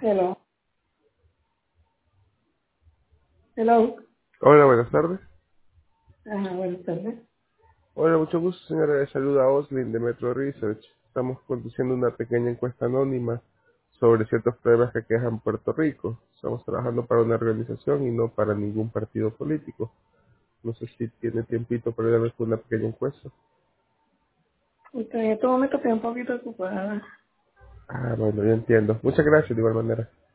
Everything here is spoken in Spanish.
Hello. Hello. Hola, buenas tardes. Ajá, buenas tardes. Hola, mucho gusto, señora. Le saluda Oslin de Metro Research. Estamos conduciendo una pequeña encuesta anónima sobre ciertos problemas que aquejan Puerto Rico. Estamos trabajando para una organización y no para ningún partido político. No sé si tiene tiempito para darme una pequeña encuesta. Usted en este momento estoy un poquito ocupada. Ah, bueno, yo entiendo. Muchas gracias de igual manera.